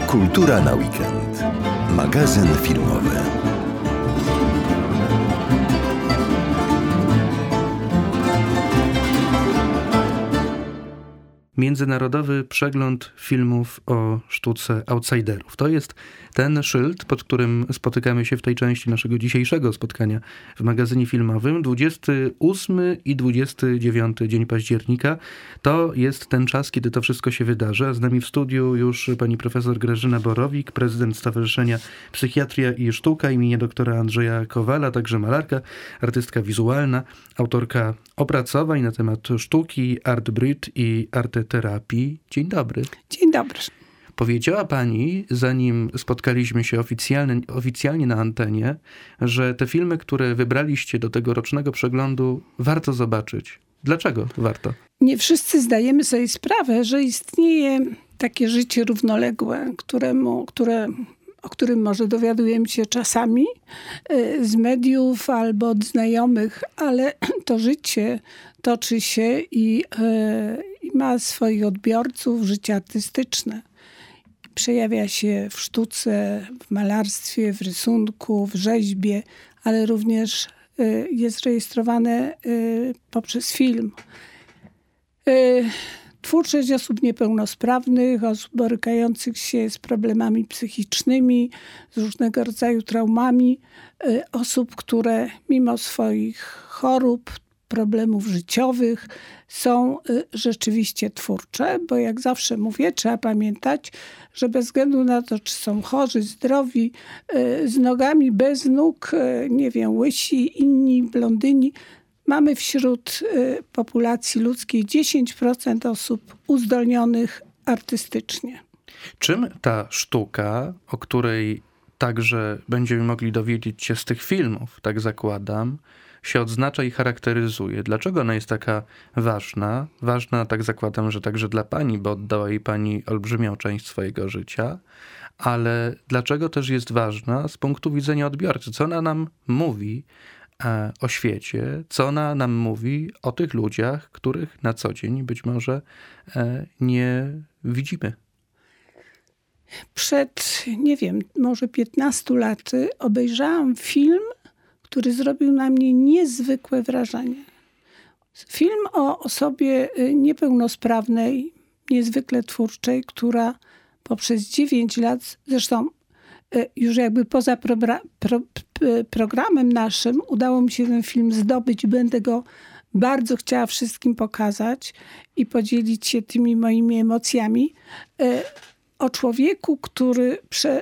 Kultura na weekend. Magazyn filmowy. Międzynarodowy przegląd filmów o sztuce outsiderów. To jest ten szyld, pod którym spotykamy się w tej części naszego dzisiejszego spotkania w magazynie filmowym. 28 i 29 dzień października to jest ten czas, kiedy to wszystko się wydarzy. A z nami w studiu już pani profesor Grażyna Borowik, prezydent Stowarzyszenia Psychiatria i Sztuka imienia doktora Andrzeja Kowala, także malarka, artystka wizualna, autorka opracowań na temat sztuki, art brut i arteterapii. Dzień dobry. Dzień dobry. Powiedziała pani, zanim spotkaliśmy się oficjalnie na antenie, że te filmy, które wybraliście do tego rocznego przeglądu, warto zobaczyć. Dlaczego warto? Nie wszyscy zdajemy sobie sprawę, że istnieje takie życie równoległe, o którym może dowiadujemy się czasami z mediów albo od znajomych, ale to życie toczy się i ma swoich odbiorców, życie artystyczne. Przejawia się w sztuce, w malarstwie, w rysunku, w rzeźbie, ale również jest rejestrowane poprzez film. Twórczość osób niepełnosprawnych, osób borykających się z problemami psychicznymi, z różnego rodzaju traumami, osób, które mimo swoich chorób, problemów życiowych są rzeczywiście twórcze, bo jak zawsze mówię, trzeba pamiętać, że bez względu na to, czy są chorzy, zdrowi, z nogami, bez nóg, nie wiem, łysi, inni blondyni, mamy wśród populacji ludzkiej 10% osób uzdolnionych artystycznie. Czym ta sztuka, o której także będziemy mogli dowiedzieć się z tych filmów, tak zakładam, się odznacza i charakteryzuje? Dlaczego ona jest taka ważna? Ważna, tak zakładam, że także dla pani, bo oddała jej pani olbrzymią część swojego życia, ale dlaczego też jest ważna z punktu widzenia odbiorcy? Co ona nam mówi o świecie? Co ona nam mówi o tych ludziach, których na co dzień być może nie widzimy? Przed, nie wiem, może 15 laty obejrzałam film, który zrobił na mnie niezwykłe wrażenie. Film o osobie niepełnosprawnej, niezwykle twórczej, która poprzez 9 lat, zresztą już jakby poza programem naszym, udało mi się ten film zdobyć. Będę go bardzo chciała wszystkim pokazać i podzielić się tymi moimi emocjami. O człowieku, który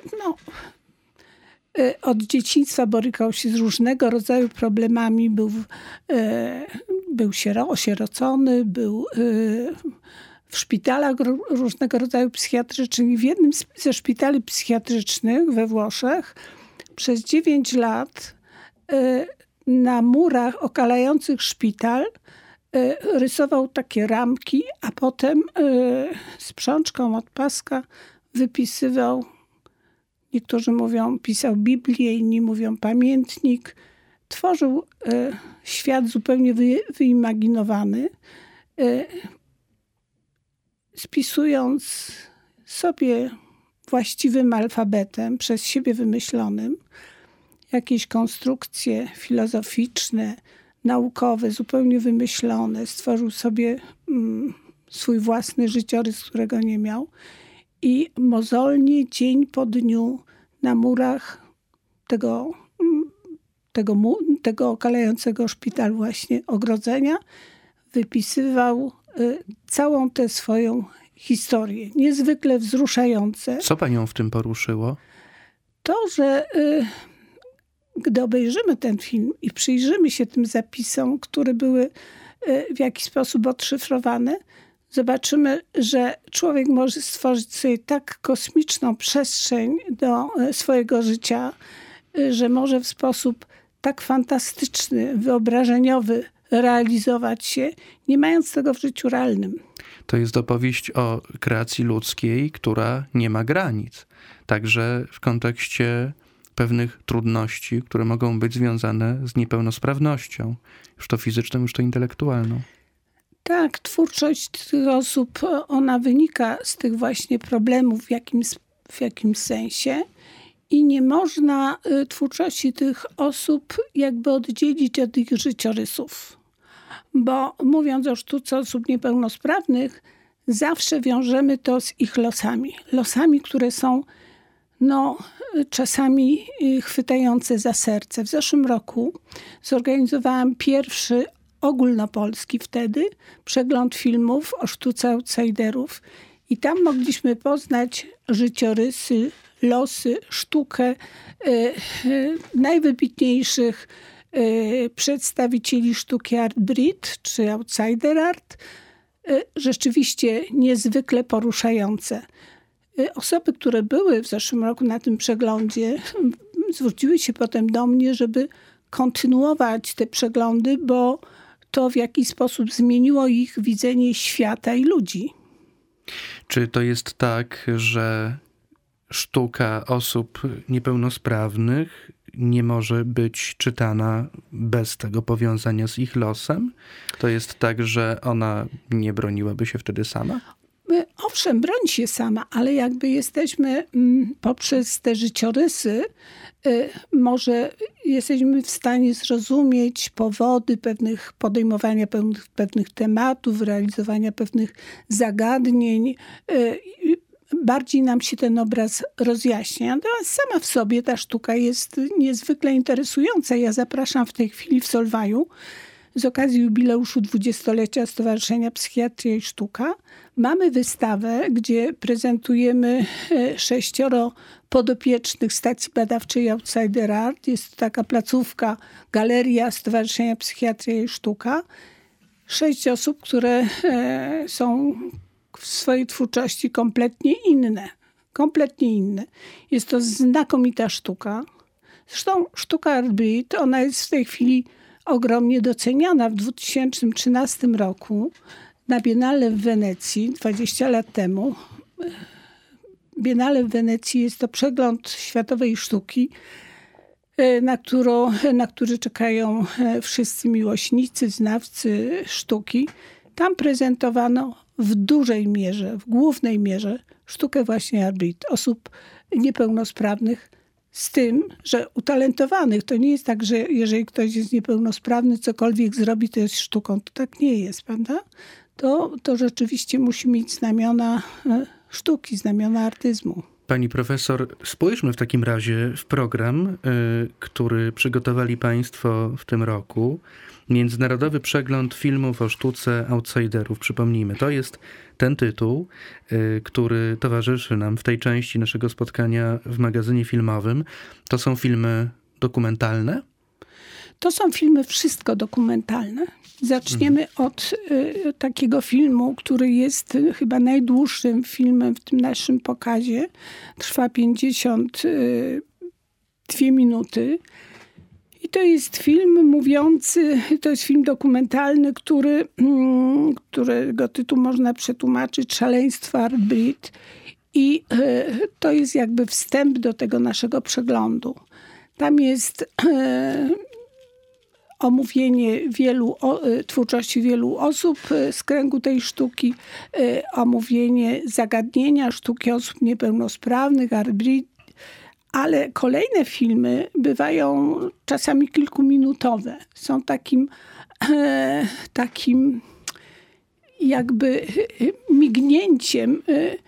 od dzieciństwa borykał się z różnego rodzaju problemami. Był osierocony, był w szpitalach różnego rodzaju psychiatrycznych. W jednym ze szpitali psychiatrycznych we Włoszech przez 9 lat na murach okalających szpital rysował takie ramki, a potem sprzączką od paska wypisywał. Niektórzy mówią, pisał Biblię, inni mówią pamiętnik. Tworzył świat zupełnie wyimaginowany, spisując sobie właściwym alfabetem, przez siebie wymyślonym, jakieś konstrukcje filozoficzne, naukowe, zupełnie wymyślone. Stworzył sobie swój własny życiorys, którego nie miał. I mozolnie, dzień po dniu na murach tego okalającego szpital właśnie ogrodzenia wypisywał całą tę swoją historię. Niezwykle wzruszające. Co panią w tym poruszyło? To, że gdy obejrzymy ten film i przyjrzymy się tym zapisom, które były w jakiś sposób odszyfrowane, zobaczymy, że człowiek może stworzyć sobie tak kosmiczną przestrzeń do swojego życia, że może w sposób tak fantastyczny, wyobrażeniowy realizować się, nie mając tego w życiu realnym. To jest opowieść o kreacji ludzkiej, która nie ma granic. Także w kontekście pewnych trudności, które mogą być związane z niepełnosprawnością. Już to fizyczną, już to intelektualną. Tak, twórczość tych osób, ona wynika z tych właśnie problemów, w jakimś sensie i nie można twórczości tych osób jakby oddzielić od ich życiorysów. Bo mówiąc o sztuce osób niepełnosprawnych, zawsze wiążemy to z ich losami. Losami, które są czasami chwytające za serce. W zeszłym roku zorganizowałam pierwszy ogólnopolski wtedy przegląd filmów o sztuce outsiderów. I tam mogliśmy poznać życiorysy, losy, sztukę najwybitniejszych przedstawicieli sztuki Art Brut czy Outsider Art. Rzeczywiście niezwykle poruszające. Osoby, które były w zeszłym roku na tym przeglądzie, zwróciły się potem do mnie, żeby kontynuować te przeglądy, bo to w jakiś sposób zmieniło ich widzenie świata i ludzi. Czy to jest tak, że sztuka osób niepełnosprawnych nie może być czytana bez tego powiązania z ich losem? To jest tak, że ona nie broniłaby się wtedy sama? Owszem, broni się sama, ale jakby jesteśmy poprzez te życiorysy, może jesteśmy w stanie zrozumieć powody podejmowania pewnych tematów, realizowania pewnych zagadnień. Bardziej nam się ten obraz rozjaśnia. Natomiast sama w sobie ta sztuka jest niezwykle interesująca. Ja zapraszam w tej chwili w Solwaju z okazji jubileuszu 20-lecia Stowarzyszenia Psychiatria i Sztuka. Mamy wystawę, gdzie prezentujemy 6 podopiecznych stacji badawczej Outsider Art. Jest to taka placówka, galeria Stowarzyszenia Psychiatria i Sztuka. 6 osób, które są w swojej twórczości kompletnie inne. Kompletnie inne. Jest to znakomita sztuka. Zresztą sztuka Art Brut, ona jest w tej chwili ogromnie doceniana. W 2013 roku na Biennale w Wenecji, 20 lat temu, Biennale w Wenecji jest to przegląd światowej sztuki, na który czekają wszyscy miłośnicy, znawcy sztuki. Tam prezentowano w dużej mierze, w głównej mierze sztukę właśnie Art Brut, osób niepełnosprawnych, z tym, że utalentowanych. To nie jest tak, że jeżeli ktoś jest niepełnosprawny, cokolwiek zrobi, to jest sztuką. To tak nie jest, prawda? To rzeczywiście musi mieć znamiona sztuki, znamiona artyzmu. Pani profesor, spójrzmy w takim razie w program, który przygotowali państwo w tym roku. Międzynarodowy przegląd filmów o sztuce outsiderów. Przypomnijmy, to jest ten tytuł, który towarzyszy nam w tej części naszego spotkania w magazynie filmowym. To są filmy dokumentalne? To są filmy wszystko dokumentalne. Zaczniemy od takiego filmu, który jest chyba najdłuższym filmem w tym naszym pokazie. Trwa 52 minuty. I to jest film mówiący, to jest film dokumentalny, którego tytuł można przetłumaczyć Szaleństwo Art Brut. I to jest jakby wstęp do tego naszego przeglądu. Tam jest omówienie twórczości wielu osób z kręgu tej sztuki, omówienie zagadnienia sztuki osób niepełnosprawnych, Art Brut. Ale kolejne filmy bywają czasami kilkuminutowe. Są takim jakby mignięciem,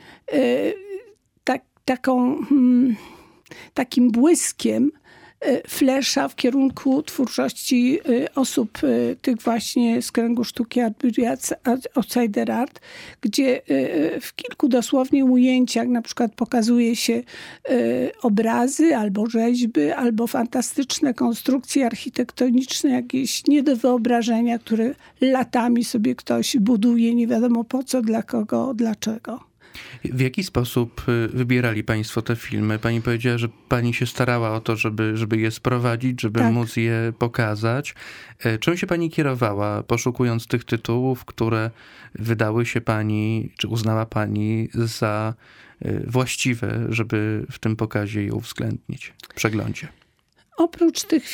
takim błyskiem flesza w kierunku twórczości osób tych właśnie z kręgu sztuki Art Brut, Outsider Art, gdzie w kilku dosłownie ujęciach na przykład pokazuje się obrazy albo rzeźby, albo fantastyczne konstrukcje architektoniczne, jakieś nie do wyobrażenia, które latami sobie ktoś buduje, nie wiadomo po co, dla kogo, dlaczego. W jaki sposób wybierali państwo te filmy? Pani powiedziała, że pani się starała o to, żeby je sprowadzić, żeby móc je pokazać. Czym się pani kierowała, poszukując tych tytułów, które wydały się pani, czy uznała pani za właściwe, żeby w tym pokazie je uwzględnić, w przeglądzie? Oprócz tych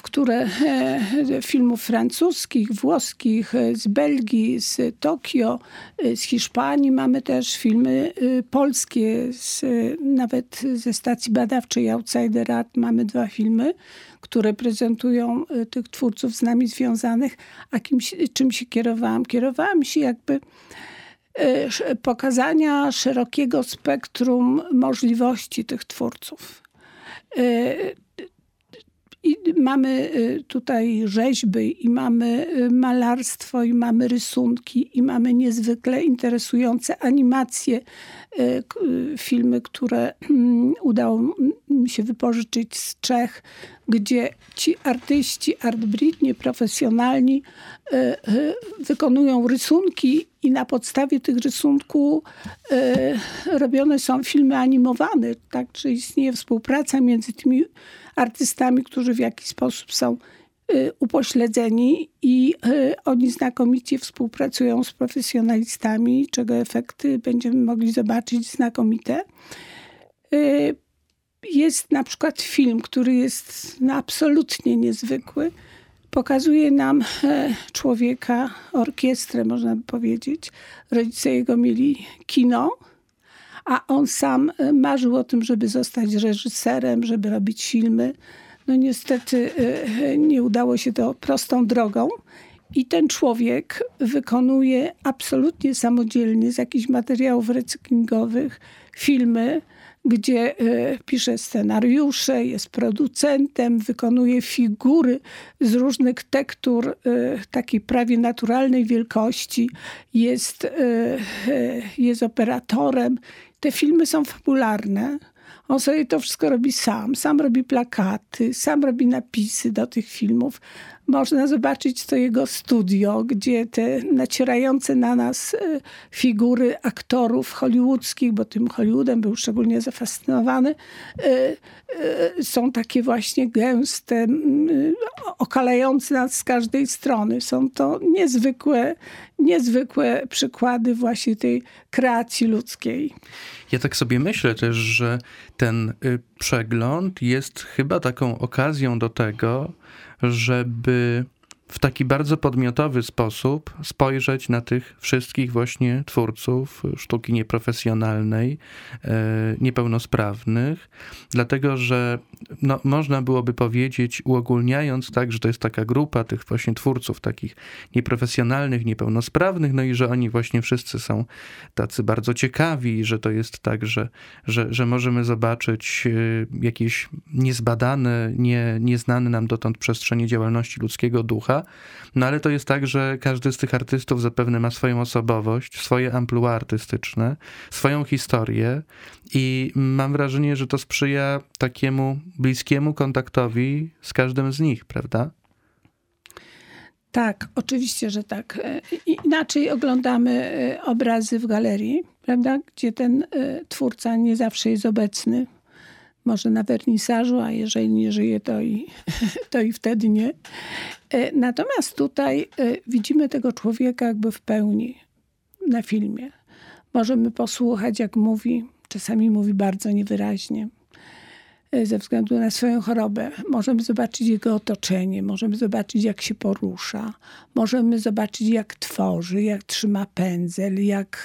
filmów francuskich, włoskich, z Belgii, z Tokio, z Hiszpanii, mamy też filmy polskie, nawet ze stacji badawczej Outsider Art mamy 2 filmy, które prezentują tych twórców z nami związanych. A czym się kierowałam? Kierowałam się jakby pokazania szerokiego spektrum możliwości tych twórców. I mamy tutaj rzeźby, i mamy malarstwo, i mamy rysunki, i mamy niezwykle interesujące animacje, filmy, które udało mi się wypożyczyć z Czech, gdzie ci artyści, artbritni, profesjonalni wykonują rysunki i na podstawie tych rysunków robione są filmy animowane. Także istnieje współpraca między tymi artystami, którzy w jakiś sposób są upośledzeni i oni znakomicie współpracują z profesjonalistami, czego efekty będziemy mogli zobaczyć znakomite. Jest na przykład film, który jest absolutnie niezwykły. Pokazuje nam człowieka, orkiestrę, można by powiedzieć. Rodzice jego mieli kino, a on sam marzył o tym, żeby zostać reżyserem, żeby robić filmy. No niestety nie udało się to prostą drogą. I ten człowiek wykonuje absolutnie samodzielnie z jakichś materiałów recyklingowych filmy, gdzie pisze scenariusze, jest producentem, wykonuje figury z różnych tektur takiej prawie naturalnej wielkości, jest operatorem. Te filmy są fabularne. On sobie to wszystko robi sam robi plakaty, sam robi napisy do tych filmów. Można zobaczyć to jego studio, gdzie te nacierające na nas figury aktorów hollywoodzkich, bo tym Hollywoodem był szczególnie zafascynowany, są takie właśnie gęste, okalające nas z każdej strony. Są to niezwykłe przykłady właśnie tej kreacji ludzkiej. Ja tak sobie myślę też, że ten przegląd jest chyba taką okazją do tego, żeby w taki bardzo podmiotowy sposób spojrzeć na tych wszystkich właśnie twórców sztuki nieprofesjonalnej, niepełnosprawnych, dlatego że można byłoby powiedzieć, uogólniając tak, że to jest taka grupa tych właśnie twórców takich nieprofesjonalnych, niepełnosprawnych, no i że oni właśnie wszyscy są tacy bardzo ciekawi, że to jest tak, że możemy zobaczyć jakieś niezbadane, nieznane nam dotąd przestrzenie działalności ludzkiego ducha. No ale to jest tak, że każdy z tych artystów zapewne ma swoją osobowość, swoje amplua artystyczne, swoją historię i mam wrażenie, że to sprzyja takiemu bliskiemu kontaktowi z każdym z nich, prawda? Tak, oczywiście, że tak. Inaczej oglądamy obrazy w galerii, prawda? Gdzie ten twórca nie zawsze jest obecny. Może na wernisażu, a jeżeli nie żyje, to i wtedy nie. Natomiast tutaj widzimy tego człowieka jakby w pełni na filmie. Możemy posłuchać, jak mówi. Czasami mówi bardzo niewyraźnie ze względu na swoją chorobę. Możemy zobaczyć jego otoczenie, możemy zobaczyć, jak się porusza, możemy zobaczyć, jak tworzy, jak trzyma pędzel,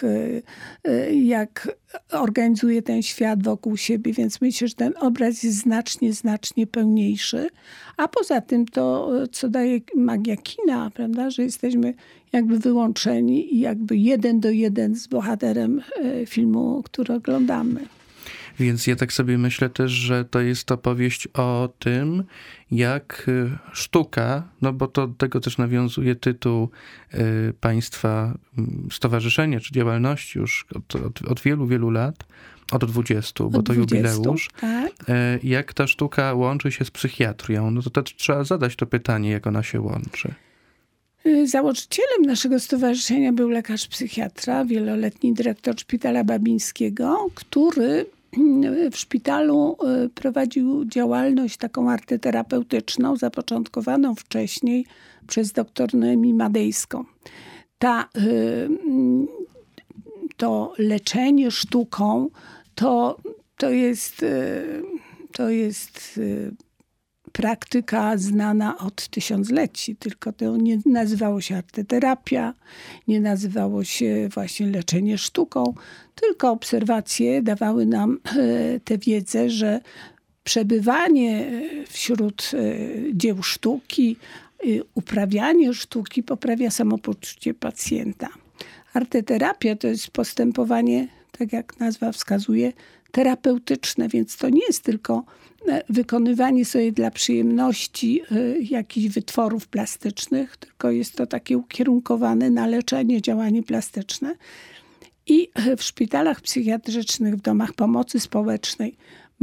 jak organizuje ten świat wokół siebie, więc myślę, że ten obraz jest znacznie pełniejszy. A poza tym to, co daje magia kina, prawda, że jesteśmy jakby wyłączeni i jakby 1 do 1 z bohaterem filmu, który oglądamy. Więc ja tak sobie myślę też, że to jest opowieść o tym, jak sztuka, no bo to do tego też nawiązuje tytuł państwa stowarzyszenia czy działalności już od wielu lat, od 20, bo to jubileusz. Tak. Jak ta sztuka łączy się z psychiatrią? No to trzeba zadać to pytanie, jak ona się łączy. Założycielem naszego stowarzyszenia był lekarz psychiatra, wieloletni dyrektor Szpitala Babińskiego, który w szpitalu prowadził działalność taką arteterapeutyczną, zapoczątkowaną wcześniej przez doktor Noemię Madejską. To leczenie sztuką to jest praktyka znana od tysiącleci, tylko to nie nazywało się arteterapia, nie nazywało się właśnie leczenie sztuką, tylko obserwacje dawały nam tę wiedzę, że przebywanie wśród dzieł sztuki, uprawianie sztuki poprawia samopoczucie pacjenta. Arteterapia to jest postępowanie, tak jak nazwa wskazuje, terapeutyczne, więc to nie jest tylko wykonywanie sobie dla przyjemności jakichś wytworów plastycznych, tylko jest to takie ukierunkowane na leczenie, działanie plastyczne. I w szpitalach psychiatrycznych, w domach pomocy społecznej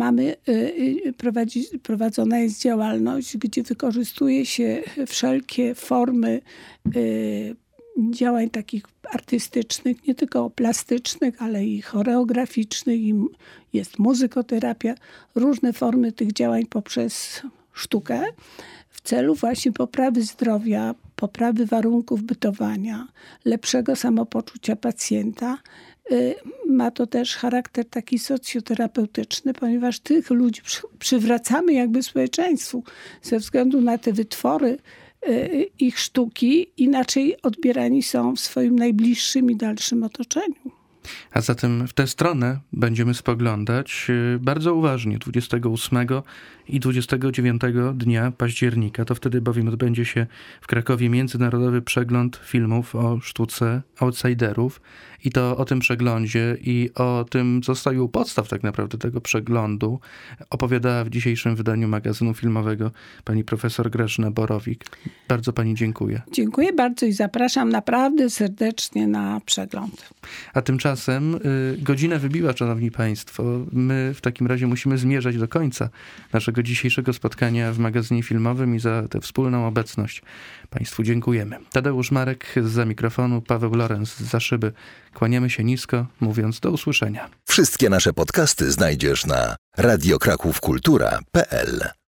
prowadzona jest działalność, gdzie wykorzystuje się wszelkie formy działań takich artystycznych, nie tylko plastycznych, ale i choreograficznych, i jest muzykoterapia, różne formy tych działań poprzez sztukę w celu właśnie poprawy zdrowia, poprawy warunków bytowania, lepszego samopoczucia pacjenta. Ma to też charakter taki socjoterapeutyczny, ponieważ tych ludzi przywracamy jakby społeczeństwu ze względu na te wytwory ich sztuki, inaczej odbierani są w swoim najbliższym i dalszym otoczeniu. A zatem w tę stronę będziemy spoglądać bardzo uważnie 28 i 29 dnia października. To wtedy bowiem odbędzie się w Krakowie Międzynarodowy Przegląd Filmów o Sztuce Outsiderów. I to o tym przeglądzie i o tym, co stoi u podstaw tak naprawdę tego przeglądu, opowiadała w dzisiejszym wydaniu magazynu filmowego pani profesor Grażyna Borowik. Bardzo pani dziękuję. Dziękuję bardzo i zapraszam naprawdę serdecznie na przegląd. A tymczasem godzina wybiła, szanowni państwo. My w takim razie musimy zmierzać do końca naszego dzisiejszego spotkania w magazynie filmowym i za tę wspólną obecność państwu dziękujemy. Tadeusz Marek zza mikrofonu, Paweł Lorenz zza szyby. Kłaniamy się nisko, mówiąc do usłyszenia. Wszystkie nasze podcasty znajdziesz na radiokrakówkultura.pl.